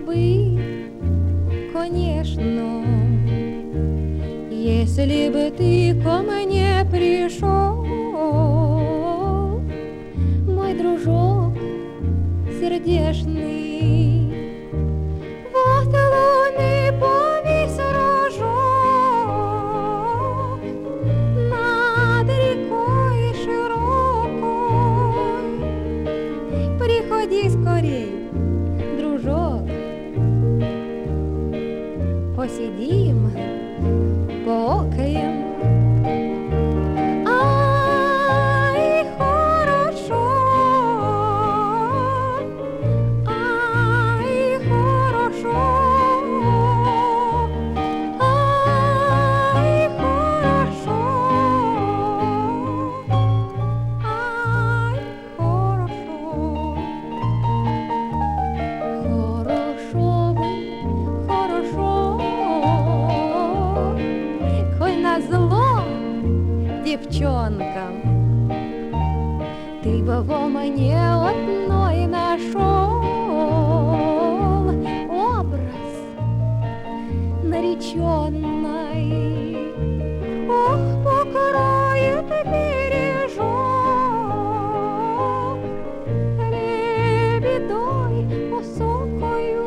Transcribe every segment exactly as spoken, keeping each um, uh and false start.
бы, конечно, если бы ты ко мне пришел, мой дружок сердечный. Вот луны повесь рожок над рекой широкой. Приходи скорей, дружок, посидим, поокаем. Ай, хорошо, ай, хорошо, ай, хорошо, ай, хорошо. Хорошо бы, хорошо, коль назло девчонкам, ты бы во мне одной нашел образ нареченной. Ох, покроет бережок лебедой высокою.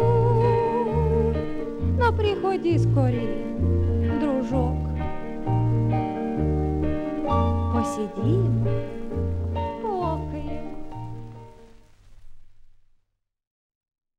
Но приходи скорей, дружок, посидим.